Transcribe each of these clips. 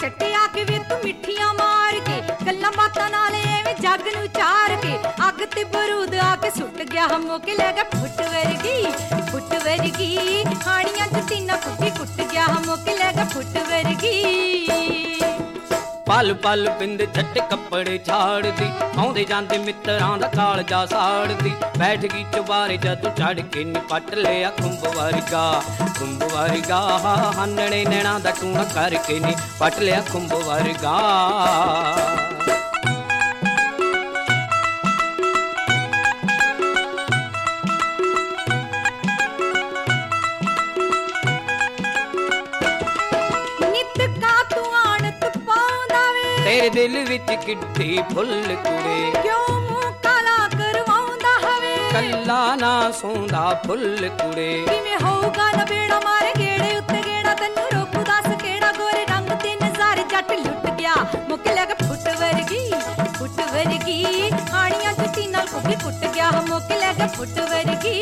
ਛੱਟਿਆ ਕਿ ਵੇ ਤੂੰ ਮਿੱਠੀਆਂ ਮਾਰ ਕੇ ਗੱਲਾਂ ਬਾਤਾਂ ਨਾਲ ਐਵੇਂ ਜੱਗ ਨੂੰ ਚਾਰ ਕੇ ਅੱਗ ਤੇ ਬਰੂਦ ਆ ਕੇ ਸੁੱਟ ਗਿਆ ਮੁੱਕ ਲੈ ਗਿਆ ਫੁੱਟ ਵਰਗੀ ਹਾਣੀਆਂ ਚ ਤੀਨਾ ਕੁੱਟੀ ਕੁੱਟ ਗਿਆ ਮੁੱਕ ਲੈ ਗਿਆ ਫੁੱਟ ਵਰਗੀ पल पल बिंद झट कपड़े झाड़दी आउंदे जांदे मित्रां दा कालजा साड़दी बैठ गई चुबारे जदों चढ़ के नी पट लिया खुंब वर्गा हानणे नैणा दा टूणा करके नी पट लिया खुंब वर्गा तेरे दिल विच किड्डी फुल कुड़े क्यों मुंह काला करवाउंदा हवे कल्ला ना सौंदा फुल कुड़े किवें होऊगा ना बेड़ा मारे गेड़े उत्ते गेड़ा तन्नू रोकू दस केड़ा गोरे रंग ते नज़ारे जट लुट गया मुक लग फुट वर्गी हाणियां जुती नाल कुकी कुट गया मुक लग फुट वर्गी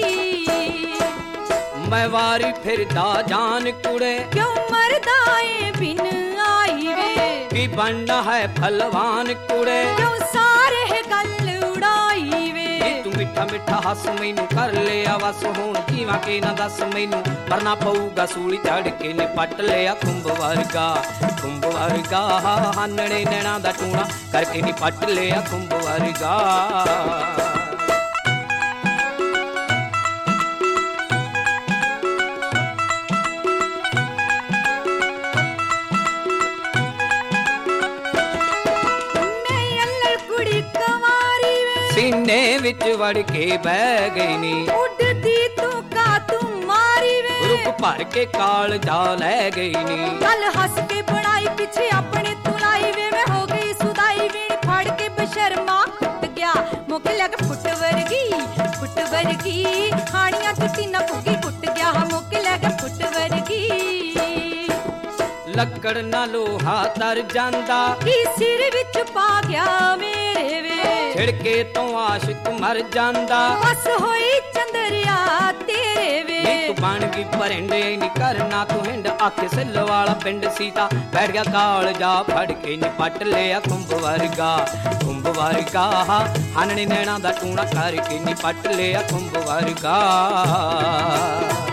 मैं वारी फिरदा जान कुड़े क्यों मरदा ए बिन आई वे की बनना है फलवान कुड़े क्यों सारे गल उड़ाई वे तू मिठा मिठा हस मैनू कर लिया बस हुण जीवां के ना दस मैनू मरना पऊगा सूली चढ़ के ने पट लिया खुंब वर्गा हानणे नैणा दा टूणा करके नी पट लिया खुंब वर्गा सीने विच वड़ के बह गई नी उड़दी तू का तू मारी वे रुक भर के काल जा ले गई नी कल हंस के बनाई पीछे अपने तुलाई वे मैं हो गई सुदाई वे फड़ के बशर्मा खुट गया मुक लग फुट वर्गी हाणियां जुती ना कुकी कुट गया मुक लग फुट वर्गी लकड़ ना लोहा तर जांदा की सिर विच पा गया मेरे वे छिड़के तो आशिक मर जांदा बस होई चंदरिया तेरे वे तू बन गई परिंडे नी करना तू हिंड आखे सिल वाला पिंड सीता बैठ गया काल जा फड़ के नी पट लिया खुंब वर्गा हानणे नैणा दा टूणा करके नी पट लिया खुंब वर्गा